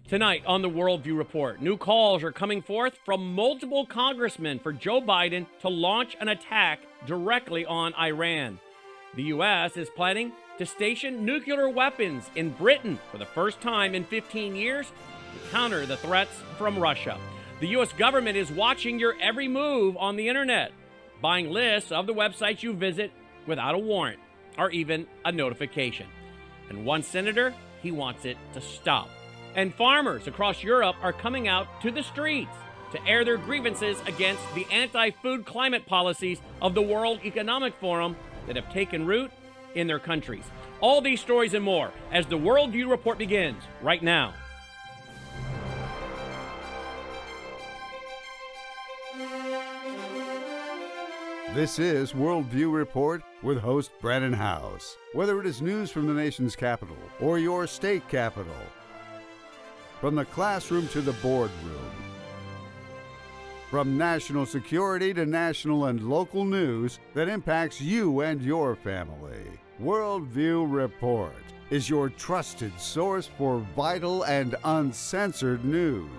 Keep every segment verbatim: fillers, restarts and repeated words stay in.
Tonight on the Worldview Report, new calls are coming forth from multiple congressmen for Joe Biden to launch an attack directly on Iran. The U S is planning to station nuclear weapons in Britain for the first time in fifteen years to counter the threats from Russia. The U S government is watching your every move on the internet, buying lists of the websites you visit without a warrant or even a notification. And one senator, he wants it to stop. And farmers across Europe are coming out to the streets to air their grievances against the anti-food climate policies of the World Economic Forum that have taken root in their countries. All these stories and more as the Worldview Report begins right now. This is Worldview Report with host Brandon House. Whether it is news from the nation's capital or your state capital, from the classroom to the boardroom, from national security to national and local news that impacts you and your family, Worldview Report is your trusted source for vital and uncensored news.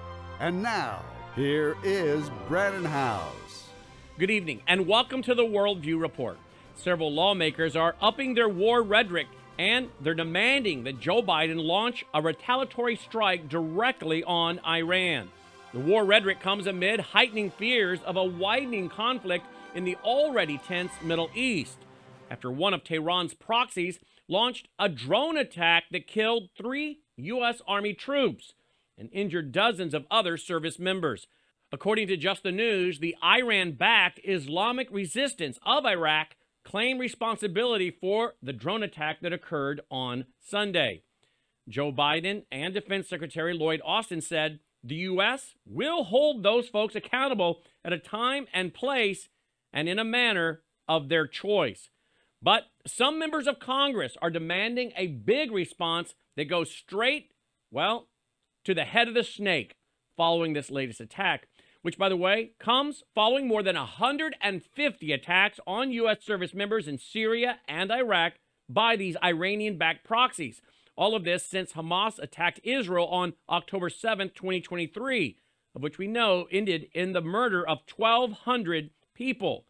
And now, here is Brandon House. Good evening, and welcome to the Worldview Report. Several lawmakers are upping their war rhetoric, and they're demanding that Joe Biden launch a retaliatory strike directly on Iran. The war rhetoric comes amid heightening fears of a widening conflict in the already tense Middle East, after one of Tehran's proxies launched a drone attack that killed three U S Army troops and injured dozens of other service members. According to Just the News, the Iran-backed Islamic Resistance of Iraq claimed responsibility for the drone attack that occurred on Sunday. Joe Biden and Defense Secretary Lloyd Austin said the U S will hold those folks accountable at a time and place and in a manner of their choice. But some members of Congress are demanding a big response that goes straight, well, to the head of the snake following this latest attack, which, by the way, comes following more than one hundred fifty attacks on U S service members in Syria and Iraq by these Iranian-backed proxies. All of this since Hamas attacked Israel on October seventh, twenty twenty-three, of which we know ended in the murder of twelve hundred people.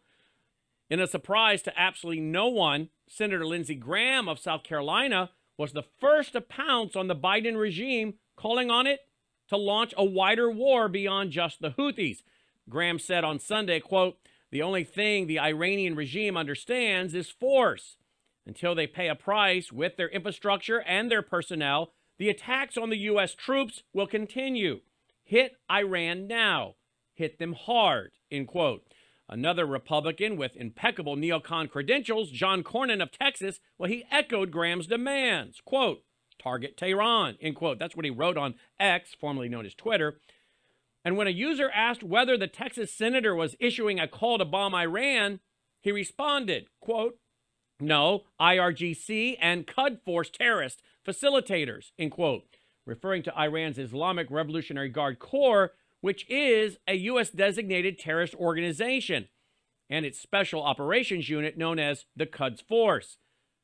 In a surprise to absolutely no one, Senator Lindsey Graham of South Carolina was the first to pounce on the Biden regime, calling on it to launch a wider war beyond just the Houthis. Graham said on Sunday, quote, "The only thing the Iranian regime understands is force. Until they pay a price with their infrastructure and their personnel, the attacks on the U S troops will continue. Hit Iran now. Hit them hard," end quote. Another Republican with impeccable neocon credentials, John Cornyn of Texas, well, he echoed Graham's demands. Quote, "Target Tehran," end quote. That's what he wrote on X, formerly known as Twitter. And when a user asked whether the Texas senator was issuing a call to bomb Iran, he responded, quote, "No, I R G C and Quds Force terrorist facilitators," end quote, referring to Iran's Islamic Revolutionary Guard Corps, which is a U S designated terrorist organization, and its special operations unit known as the Quds Force.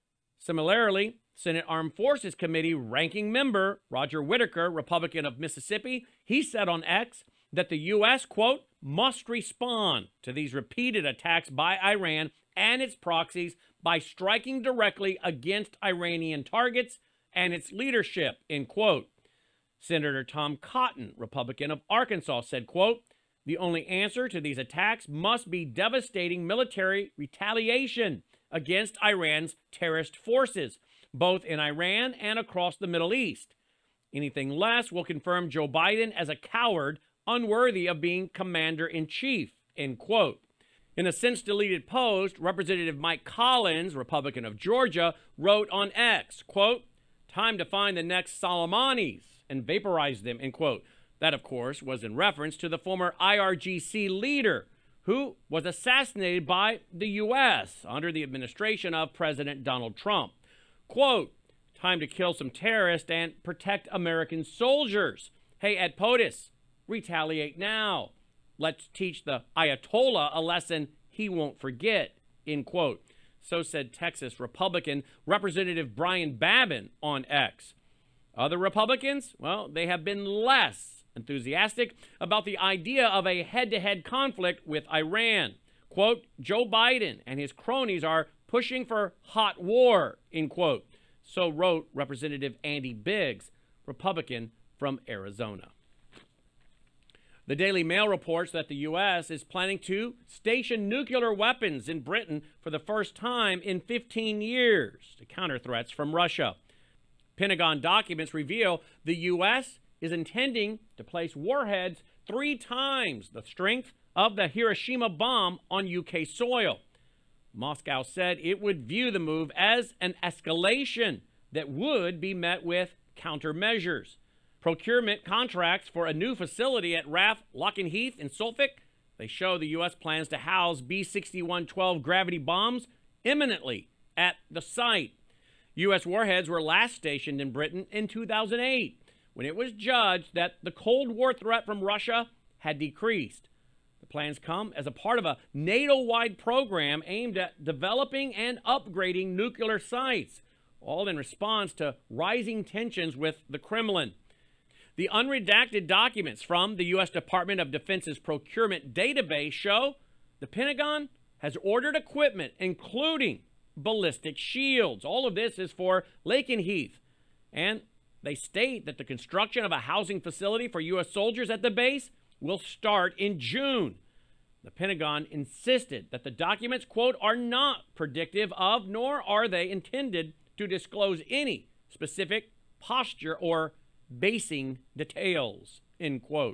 Similarly, Senate Armed Forces Committee ranking member Roger Whittaker, Republican of Mississippi, he said on X that the U S, quote, "must respond to these repeated attacks by Iran and its proxies by striking directly against Iranian targets and its leadership," end quote. Senator Tom Cotton, Republican of Arkansas, said, quote, "The only answer to these attacks must be devastating military retaliation against Iran's terrorist forces, both in Iran and across the Middle East. Anything less will confirm Joe Biden as a coward unworthy of being commander-in-chief," end quote. In a since-deleted post, Representative Mike Collins, Republican of Georgia, wrote on X, quote, "Time to find the next Soleimanis and vaporize them," end quote. That, of course, was in reference to the former I R G C leader who was assassinated by the U S under the administration of President Donald Trump. Quote, "Time to kill some terrorists and protect American soldiers. Hey, at POTUS, retaliate now. Let's teach the Ayatollah a lesson he won't forget," end quote. So said Texas Republican Representative Brian Babin on X. Other Republicans, well, they have been less enthusiastic about the idea of a head-to-head conflict with Iran. Quote, Joe Biden and his cronies are pushing for hot war, end quote. So wrote Representative Andy Biggs, Republican from Arizona. The Daily Mail reports that the U S is planning to station nuclear weapons in Britain for the first time in fifteen years to counter threats from Russia. Pentagon documents reveal the U S is intending to place warheads three times the strength of the Hiroshima bomb on U K soil. Moscow said it would view the move as an escalation that would be met with countermeasures. Procurement contracts for a new facility at R A F Lockheath in Suffolk, they show the U S plans to house B sixty-one twelve gravity bombs imminently at the site. U S warheads were last stationed in Britain in two thousand eight, when it was judged that the Cold War threat from Russia had decreased. The plans come as a part of a NATO-wide program aimed at developing and upgrading nuclear sites, all in response to rising tensions with the Kremlin. The unredacted documents from the U S Department of Defense's procurement database show the Pentagon has ordered equipment, including ballistic shields. All of this is for Lakenheath. And they state that the construction of a housing facility for U S soldiers at the base will start in June. The Pentagon insisted that the documents, quote, are not predictive of, nor are they intended to disclose any specific posture or basing details, end quote.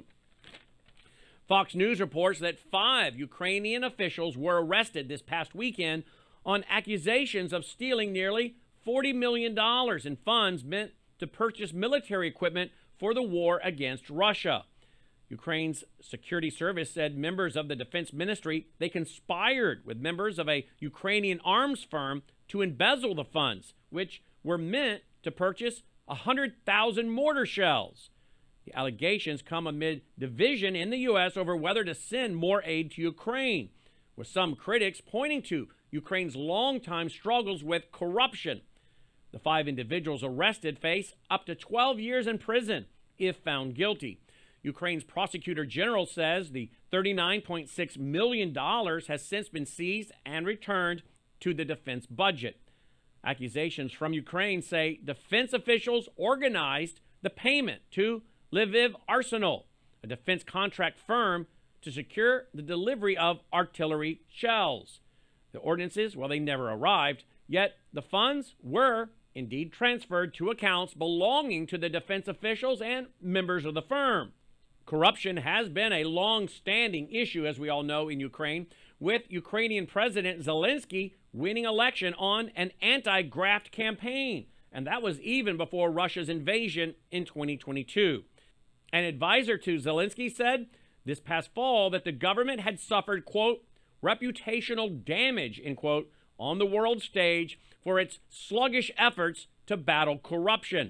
Fox News reports that five Ukrainian officials were arrested this past weekend on accusations of stealing nearly forty million dollars in funds meant to purchase military equipment for the war against Russia. Ukraine's security service said members of the defense ministry, they conspired with members of a Ukrainian arms firm to embezzle the funds, which were meant to purchase one hundred thousand mortar shells. The allegations come amid division in the U S over whether to send more aid to Ukraine, with some critics pointing to Ukraine's longtime struggles with corruption. The five individuals arrested face up to twelve years in prison if found guilty. Ukraine's prosecutor general says the thirty-nine point six million dollars has since been seized and returned to the defense budget. Accusations from Ukraine say defense officials organized the payment to Lviv Arsenal, a defense contract firm, to secure the delivery of artillery shells. The ordinances, well, they never arrived, yet the funds were indeed transferred to accounts belonging to the defense officials and members of the firm. Corruption has been a long-standing issue, as we all know, in Ukraine, with Ukrainian President Zelensky winning election on an anti-graft campaign, and that was even before Russia's invasion in twenty twenty-two. An advisor to Zelensky said this past fall that the government had suffered, quote, reputational damage, end quote, on the world stage for its sluggish efforts to battle corruption.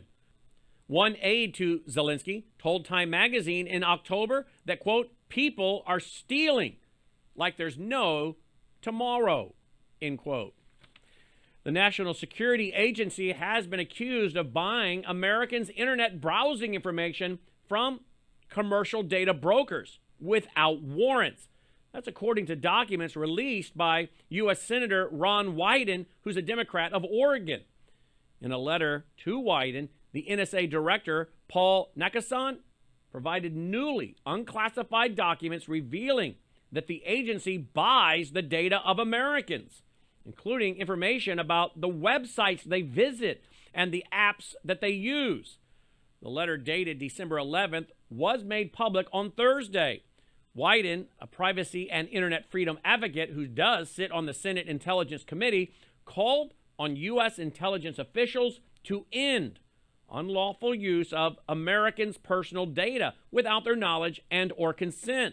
One aide to Zelensky told Time magazine in October that, quote, people are stealing like there's no tomorrow, end quote. The National Security Agency has been accused of buying Americans' internet browsing information from commercial data brokers without warrants. That's according to documents released by U S Senator Ron Wyden, who's a Democrat of Oregon. In a letter to Wyden, the N S A director, Paul Nakasan, provided newly unclassified documents revealing that the agency buys the data of Americans, including information about the websites they visit and the apps that they use. The letter, dated December eleventh, was made public on Thursday. Wyden, a privacy and internet freedom advocate who does sit on the Senate Intelligence Committee, called on U S intelligence officials to end unlawful use of Americans' personal data without their knowledge and or consent.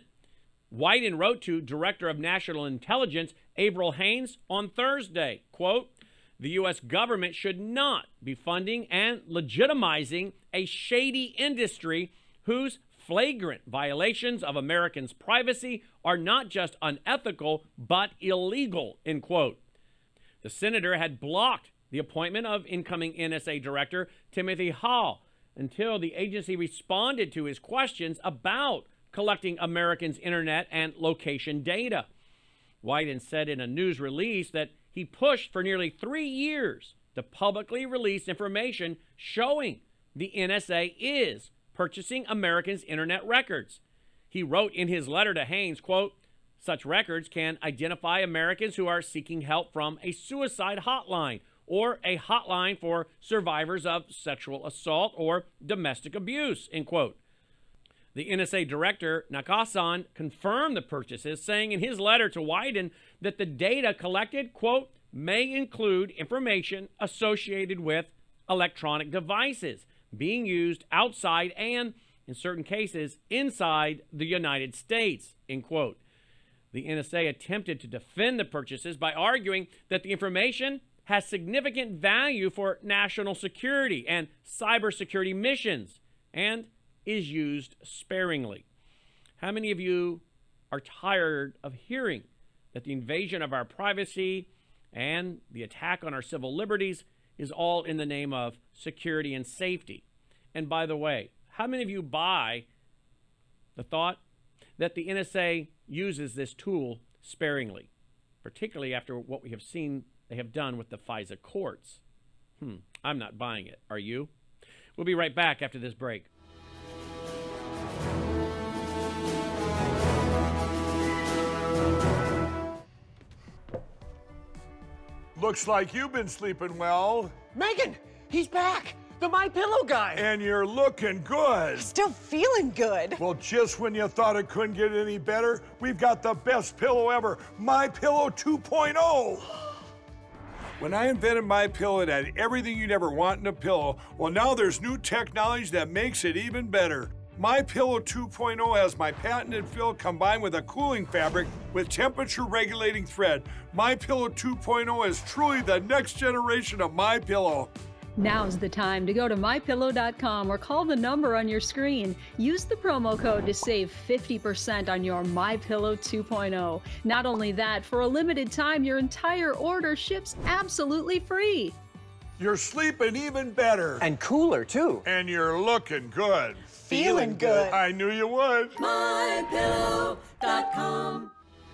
Wyden wrote to Director of National Intelligence Avril Haines on Thursday, quote, the U S government should not be funding and legitimizing a shady industry whose flagrant violations of Americans' privacy are not just unethical, but illegal, end quote. The senator had blocked the appointment of incoming N S A Director Timothy Hall until the agency responded to his questions about collecting Americans' internet and location data. Wyden said in a news release that he pushed for nearly three years to publicly release information showing the N S A is purchasing Americans' internet records. He wrote in his letter to Haines, quote, "Such records can identify Americans who are seeking help from a suicide hotline or a hotline for survivors of sexual assault or domestic abuse," end quote. The N S A director, Nakasan, confirmed the purchases, saying in his letter to Wyden that the data collected, quote, "may include information associated with electronic devices being used outside and, in certain cases, inside the United States," end quote. The N S A attempted to defend the purchases by arguing that the information has significant value for national security and cybersecurity missions and is used sparingly. How many of you are tired of hearing that the invasion of our privacy and the attack on our civil liberties is all in the name of security and safety? And by the way, how many of you buy the thought that the N S A uses this tool sparingly, particularly after what we have seen they have done with the FISA courts? Hmm, I'm not buying it. Are you? We'll be right back after this break. Looks like you've been sleeping well. Megan, he's back. The My Pillow guy. And you're looking good. Still feeling good. Well, just when you thought it couldn't get any better, we've got the best pillow ever, My Pillow two point oh. When I invented My Pillow, it had everything you'd ever want in a pillow. Well, now there's new technology that makes it even better. My Pillow two point oh has my patented fill combined with a cooling fabric with temperature regulating thread. My Pillow two point oh is truly the next generation of My Pillow. Now's the time to go to my pillow dot com or call the number on your screen. Use the promo code to save fifty percent on your My Pillow two point oh. Not only that, for a limited time, your entire order ships absolutely free. You're sleeping even better. And cooler, too. And you're looking good. Feeling good. I knew you would. my pillow dot com.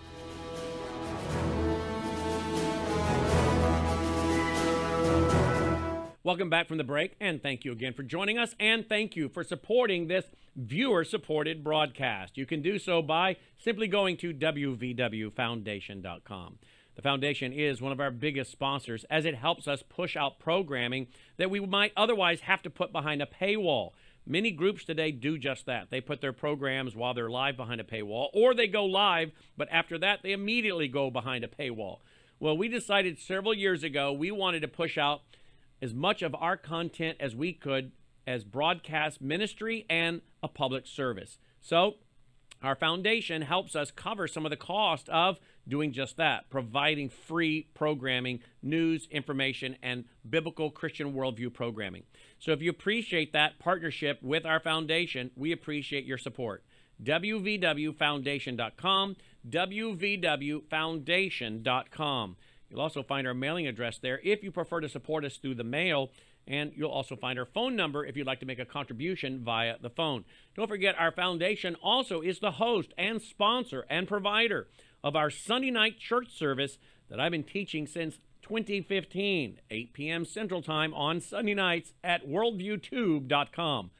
Welcome back from the break, and thank you again for joining us, and thank you for supporting this viewer-supported broadcast. You can do so by simply going to w v w foundation dot com. The foundation is one of our biggest sponsors, as it helps us push out programming that we might otherwise have to put behind a paywall. Many groups today do just that. They put their programs while they're live behind a paywall, or they go live, but after that, they immediately go behind a paywall. Well, we decided several years ago we wanted to push out as much of our content as we could as broadcast ministry and a public service. So our foundation helps us cover some of the cost of doing just that, providing free programming, news, information, and biblical Christian worldview programming. So if you appreciate that partnership with our foundation, we appreciate your support. w v w foundation dot com, w v w foundation dot com. You'll also find our mailing address there if you prefer to support us through the mail, and you'll also find our phone number if you'd like to make a contribution via the phone. Don't forget, our foundation also is the host and sponsor and provider of our Sunday night church service that I've been teaching since twenty fifteen, eight p.m. Central Time on Sunday nights at worldview tube dot com.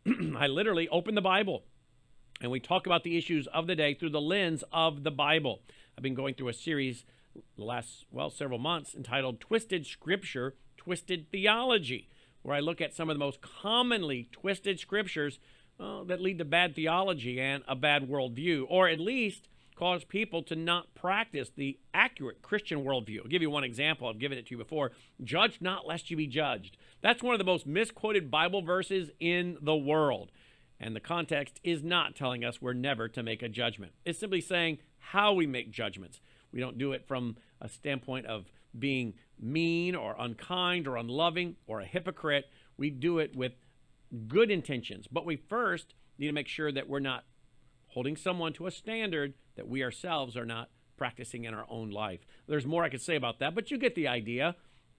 I literally open the Bible, and we talk about the issues of the day through the lens of the Bible. I've been going through a series the last, well, several months entitled Twisted Scripture, Twisted Theology, where I look at some of the most commonly twisted scriptures uh, that lead to bad theology and a bad worldview, or at least cause people to not practice the accurate Christian worldview. I'll give you one example. I've given it to you before. Judge not lest you be judged. That's one of the most misquoted Bible verses in the world. And the context is not telling us we're never to make a judgment. It's simply saying how we make judgments. We don't do it from a standpoint of being mean or unkind or unloving or a hypocrite. We do it with good intentions. But we first need to make sure that we're not holding someone to a standard that we ourselves are not practicing in our own life. There's more I could say about that, but you get the idea.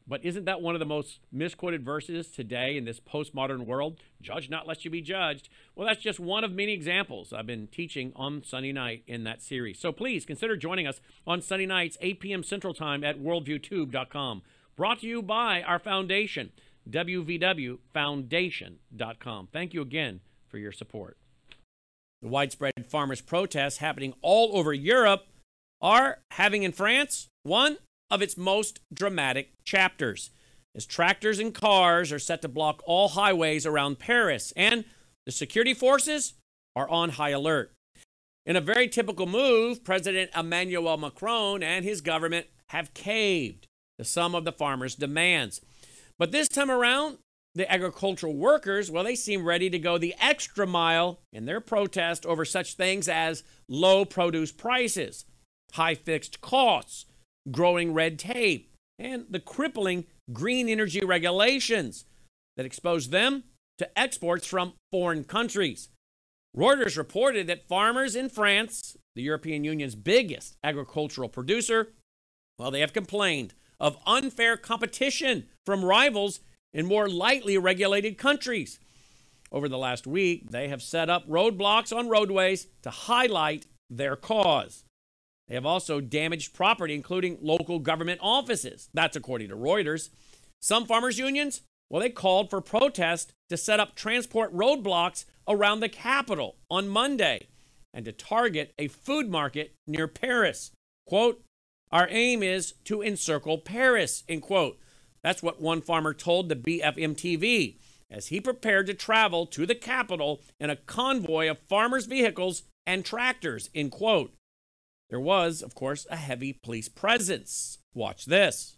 But isn't that one of the most misquoted verses today in this postmodern world? Judge not lest you be judged. Well, that's just one of many examples I've been teaching on Sunday night in that series. So please consider joining us on Sunday nights, eight p.m. Central Time at worldview tube dot com. Brought to you by our foundation, w v w foundation dot com. Thank you again for your support. The widespread farmers' protests happening all over Europe are having in France one of its most dramatic chapters, as tractors and cars are set to block all highways around Paris, and the security forces are on high alert. In a very typical move, President Emmanuel Macron and his government have caved to some of the farmers' demands. But this time around, the agricultural workers, well, they seem ready to go the extra mile in their protest over such things as low produce prices, high fixed costs, growing red tape, and the crippling green energy regulations that expose them to exports from foreign countries. Reuters reported that farmers in France, the European Union's biggest agricultural producer, well, they have complained of unfair competition from rivals in more lightly regulated countries. Over the last week, they have set up roadblocks on roadways to highlight their cause. They have also damaged property, including local government offices. That's according to Reuters. Some farmers' unions, well, they called for protest to set up transport roadblocks around the capital on Monday and to target a food market near Paris. Quote, our aim is to encircle Paris, end quote. That's what one farmer told the B F M T V as he prepared to travel to the capital in a convoy of farmers' vehicles and tractors, end quote. There was, of course, a heavy police presence. Watch this.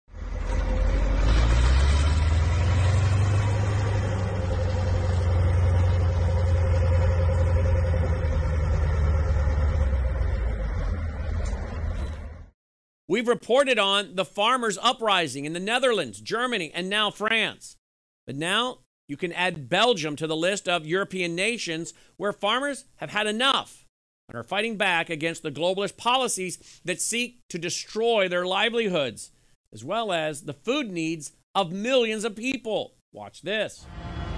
We've reported on the farmers' uprising in the Netherlands, Germany, and now France. But now you can add Belgium to the list of European nations where farmers have had enough and are fighting back against the globalist policies that seek to destroy their livelihoods, as well as the food needs of millions of people. Watch this.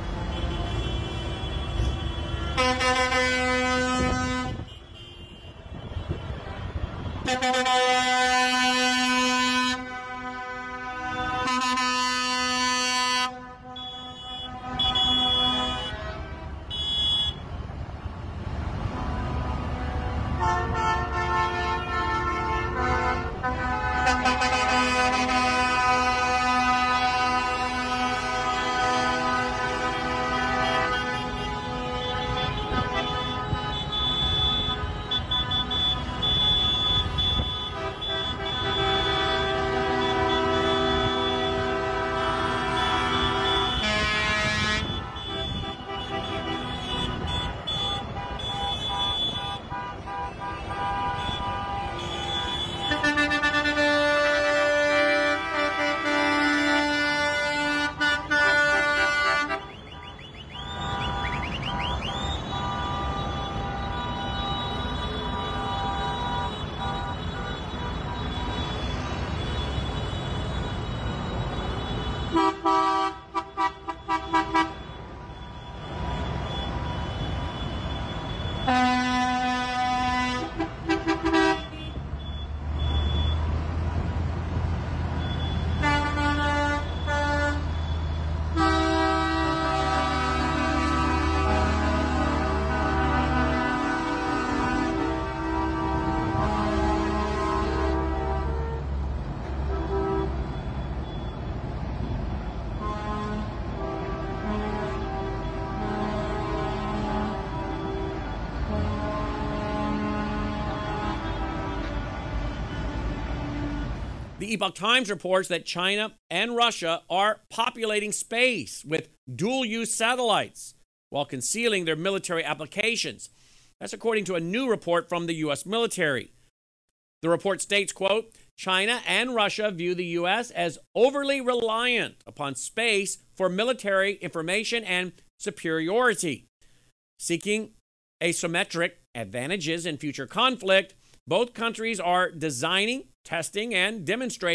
The Epoch Times reports that China and Russia are populating space with dual-use satellites while concealing their military applications. That's according to a new report from the U S military. The report states, quote, China and Russia view the U S as overly reliant upon space for military information and superiority. Seeking asymmetric advantages in future conflict, both countries are designing, testing, and demonstrating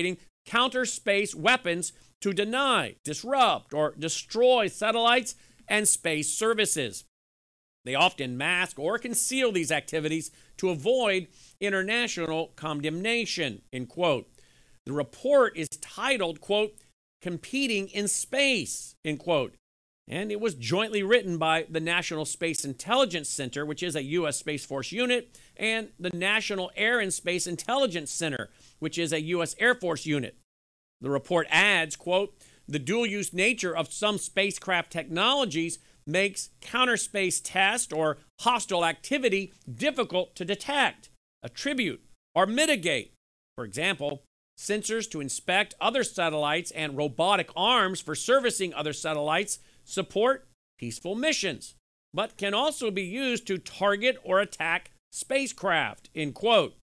counter-space weapons to deny, disrupt, or destroy satellites and space services. They often mask or conceal these activities to avoid international condemnation, end quote. The report is titled, quote, Competing in Space, end quote. And it was jointly written by the National Space Intelligence Center, which is a U S Space Force unit, and the National Air and Space Intelligence Center, which is a U S Air Force unit. The report adds, quote, the dual-use nature of some spacecraft technologies makes counter-space test or hostile activity difficult to detect, attribute, or mitigate. For example, sensors to inspect other satellites and robotic arms for servicing other satellites support peaceful missions, but can also be used to target or attack spacecraft, end quote.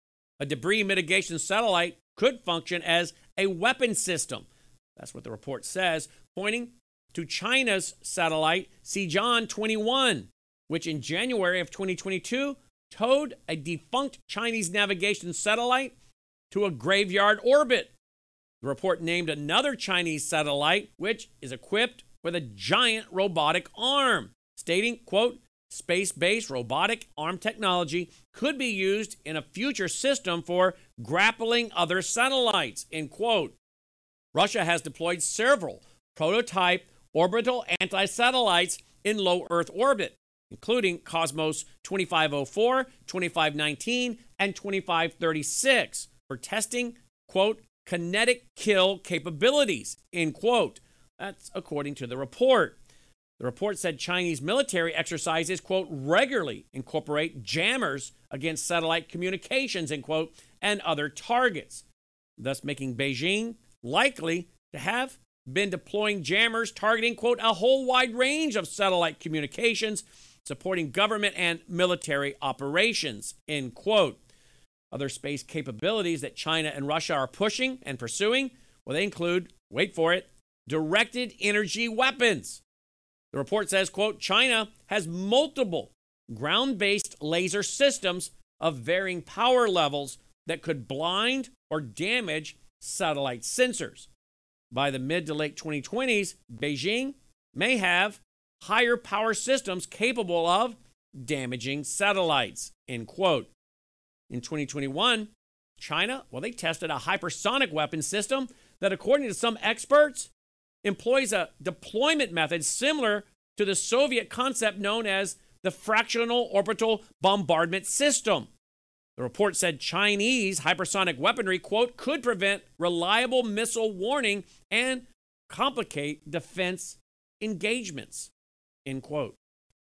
A debris mitigation satellite could function as a weapon system. That's what the report says, pointing to China's satellite Xi'an twenty-one, which in January of twenty twenty-two towed a defunct Chinese navigation satellite to a graveyard orbit. The report named another Chinese satellite, which is equipped with a giant robotic arm, stating, quote, space-based robotic arm technology could be used in a future system for grappling other satellites, end quote. Russia has deployed several prototype orbital anti-satellites in low Earth orbit, including Cosmos twenty-five oh four, twenty-five nineteen, and twenty-five thirty-six for testing, quote, kinetic kill capabilities, end quote. That's according to the report. The report said Chinese military exercises, quote, regularly incorporate jammers against satellite communications, end quote, and other targets, thus making Beijing likely to have been deploying jammers targeting, quote, a whole wide range of satellite communications, supporting government and military operations, end quote. Other space capabilities that China and Russia are pushing and pursuing, well, they include, wait for it, directed energy weapons. The report says, quote, China has multiple ground-based laser systems of varying power levels that could blind or damage satellite sensors. By the mid to late twenty twenties, Beijing may have higher power systems capable of damaging satellites, end quote. In twenty twenty-one, China, well, they tested a hypersonic weapon system that, according to some experts, employs a deployment method similar to the Soviet concept known as the fractional orbital bombardment system. The report said Chinese hypersonic weaponry, quote, could prevent reliable missile warning and complicate defense engagements, end quote.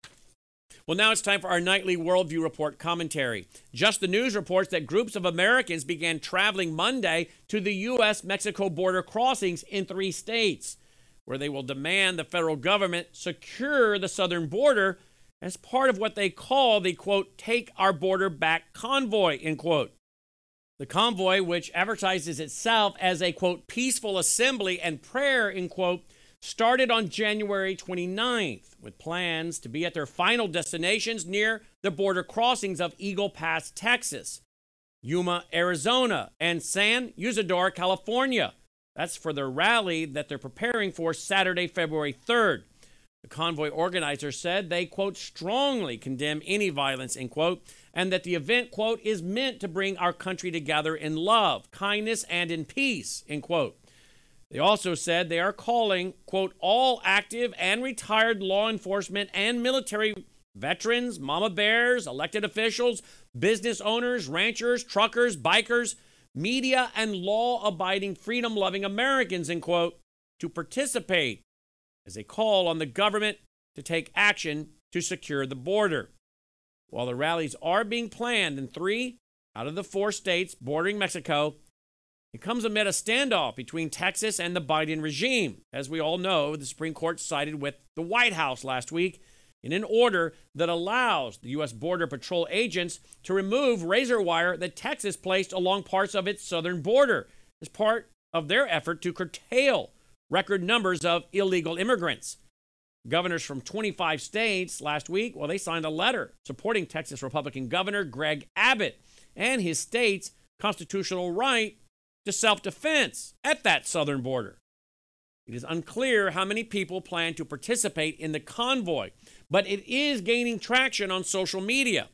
Well, now it's time for our nightly Worldview Report commentary. Just the News reports that groups of Americans began traveling Monday to the U S Mexico border crossings in three states, where they will demand the federal government secure the southern border as part of what they call the, quote, Take Our Border Back convoy, end quote. The convoy, which advertises itself as a, quote, peaceful assembly and prayer, end quote, started on January twenty-ninth with plans to be at their final destinations near the border crossings of Eagle Pass, Texas, Yuma, Arizona, and San Isidro, California. That's for their rally that they're preparing for Saturday, February third. The convoy organizers said they, quote, strongly condemn any violence, end quote, and that the event, quote, is meant to bring our country together in love, kindness, and in peace, end quote. They also said they are calling, quote, all active and retired law enforcement and military veterans, mama bears, elected officials, business owners, ranchers, truckers, bikers, media, and law-abiding, freedom-loving Americans, end quote, to participate as they call on the government to take action to secure the border. While the rallies are being planned in three out of the four states bordering Mexico, it comes amid a standoff between Texas and the Biden regime. As we all know, the Supreme Court sided with the White House last week in an order that allows the U S Border Patrol agents to remove razor wire that Texas placed along parts of its southern border as part of their effort to curtail record numbers of illegal immigrants. Governors from twenty-five states last week, well, they signed a letter supporting Texas Republican Governor Greg Abbott and his state's constitutional right to self-defense at that southern border. It is unclear how many people plan to participate in the convoy, but it is gaining traction on social media.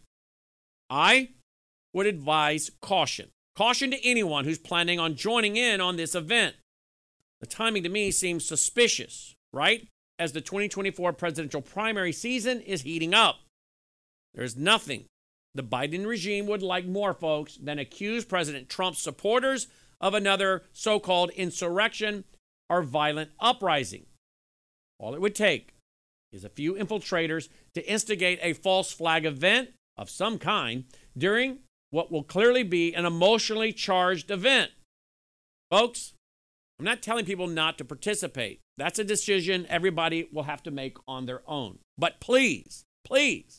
I would advise caution. Caution to anyone who's planning on joining in on this event. The timing to me seems suspicious, right? As the twenty twenty-four presidential primary season is heating up. There's nothing the Biden regime would like more, folks, than accuse President Trump's supporters of another so-called insurrection or violent uprising. All it would take is a few infiltrators to instigate a false flag event of some kind during what will clearly be an emotionally charged event. Folks, I'm not telling people not to participate. That's a decision everybody will have to make on their own. But please, please,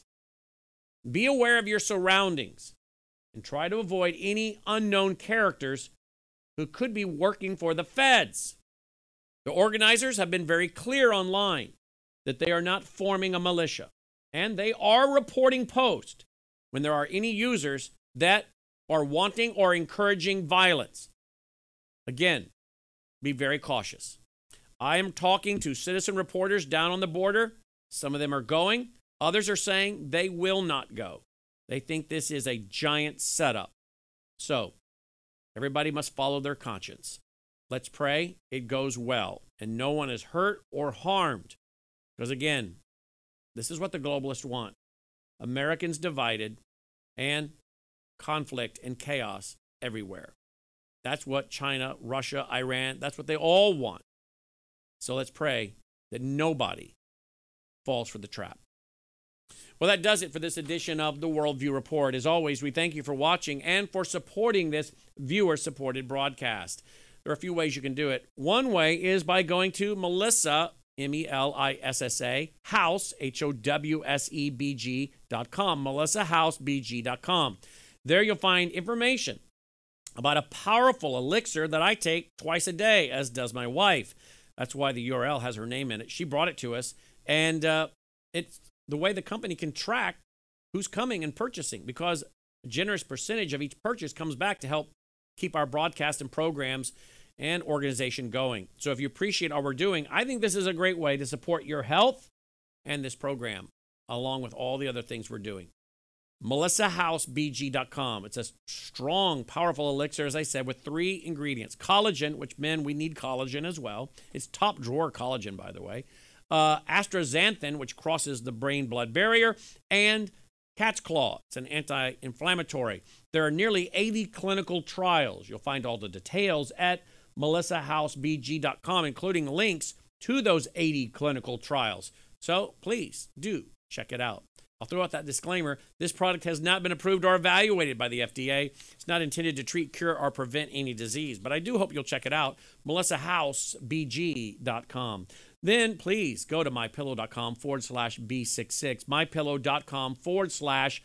be aware of your surroundings and try to avoid any unknown characters who could be working for the feds. The organizers have been very clear online that they are not forming a militia, and they are reporting posts when there are any users that are wanting or encouraging violence. Again, be very cautious. I am talking to citizen reporters down on the border. Some of them are going. Others are saying they will not go. They think this is a giant setup. So, everybody must follow their conscience. Let's pray it goes well and no one is hurt or harmed. Because again, this is what the globalists want. Americans divided and conflict and chaos everywhere. That's what China, Russia, Iran, that's what they all want. So let's pray that nobody falls for the trap. Well, that does it for this edition of the Worldview Report. As always, we thank you for watching and for supporting this viewer-supported broadcast. There are a few ways you can do it. One way is by going to Melissa, M E L I S S A, House, H O W S E B G dot com, melissa house b g dot com. There you'll find information about a powerful elixir that I take twice a day, as does my wife. That's why the U R L has her name in it. She brought it to us, and uh, it's the way the company can track who's coming and purchasing, because a generous percentage of each purchase comes back to help keep our broadcast and programs and organization going. So if you appreciate all we're doing, I think this is a great way to support your health and this program, along with all the other things we're doing. melissa house b g dot com. It's a strong, powerful elixir, as I said, with three ingredients. Collagen, which, men, we need collagen as well. It's top drawer collagen, by the way. Uh, astaxanthin, which crosses the brain-blood barrier, and cat's claw. It's an anti-inflammatory. There are nearly eighty clinical trials. You'll find all the details at melissa house b g dot com, including links to those eighty clinical trials. So please do check it out. I'll throw out that disclaimer. This product has not been approved or evaluated by the F D A. It's not intended to treat, cure, or prevent any disease, but I do hope you'll check it out, melissa house b g dot com. Then please go to mypillow.com forward slash B66, mypillow.com forward slash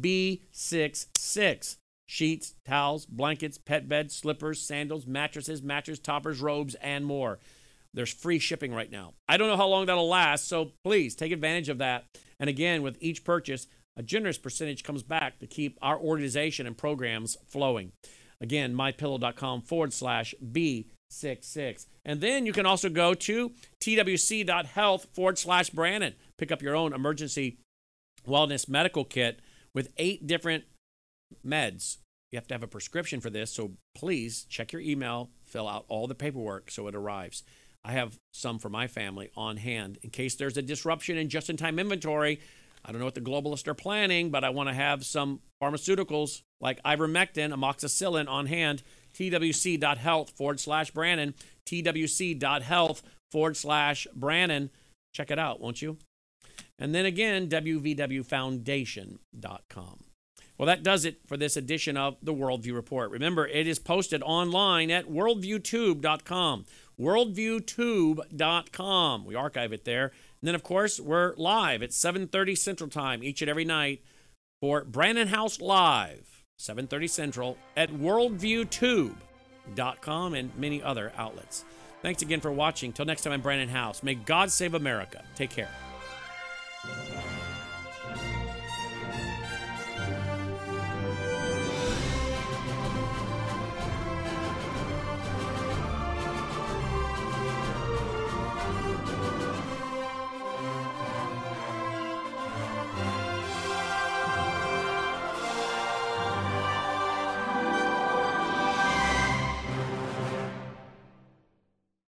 B66. Sheets, towels, blankets, pet beds, slippers, sandals, mattresses, mattress toppers, robes, and more. There's free shipping right now. I don't know how long that'll last, so please take advantage of that. And again, with each purchase, a generous percentage comes back to keep our organization and programs flowing. Again, mypillow.com forward slash B66. And then you can also go to twc.health forward slash Brannon. Pick up your own emergency wellness medical kit with eight different meds. You have to have a prescription for this, so please check your email, fill out all the paperwork so it arrives. I have some for my family on hand in case there's a disruption in just-in-time inventory. I don't know what the globalists are planning, but I want to have some pharmaceuticals like ivermectin, amoxicillin on hand. twc.health forward slash Brannon. twc.health forward slash Brannon. Check it out, won't you? And then again, w v w foundation dot com. Well, that does it for this edition of the Worldview Report. Remember, it is posted online at worldview tube dot com. worldview tube dot com. We archive it there. And then, of course, we're live at seven thirty Central Time each and every night for Brannon House Live, seven thirty Central, at worldview tube dot com and many other outlets. Thanks again for watching. Till next time, I'm Brannon House. May God save America. Take care.